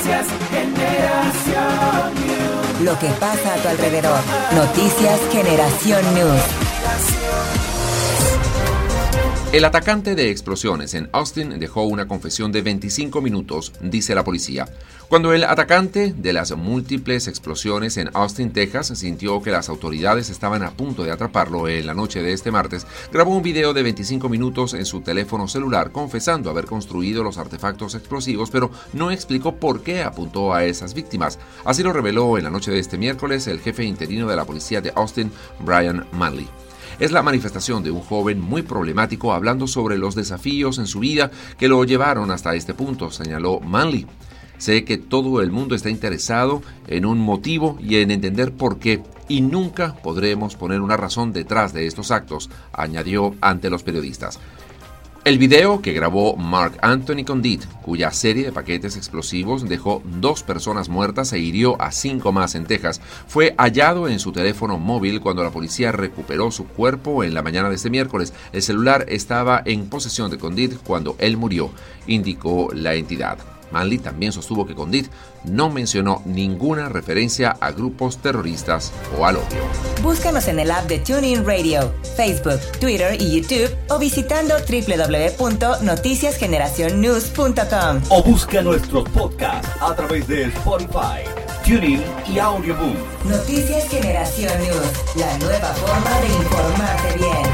Noticias Generación News. Lo que pasa a tu alrededor. Noticias Generación News. El atacante de explosiones en Austin dejó una confesión de 25 minutos, dice la policía. Cuando el atacante de las múltiples explosiones en Austin, Texas, sintió que las autoridades estaban a punto de atraparlo en la noche de este martes, grabó un video de 25 minutos en su teléfono celular confesando haber construido los artefactos explosivos, pero no explicó por qué apuntó a esas víctimas. Así lo reveló en la noche de este miércoles el jefe interino de la policía de Austin, Brian Manley. Es la manifestación de un joven muy problemático hablando sobre los desafíos en su vida que lo llevaron hasta este punto, señaló Manley. Sé que todo el mundo está interesado en un motivo y en entender por qué, y nunca podremos poner una razón detrás de estos actos, añadió ante los periodistas. El video que grabó Mark Anthony Condit, cuya serie de paquetes explosivos dejó 2 personas muertas e hirió a 5 más en Texas, fue hallado en su teléfono móvil cuando la policía recuperó su cuerpo en la mañana de este miércoles. El celular estaba en posesión de Condit cuando él murió, indicó la entidad. Manley también sostuvo que Condit no mencionó ninguna referencia a grupos terroristas o al odio. Búscanos en el app de TuneIn Radio, Facebook, Twitter y YouTube o visitando www.noticiasgeneracionnews.com. O busca nuestros podcasts a través de Spotify, TuneIn y Audioboom. Noticias Generación News, la nueva forma de informarte bien.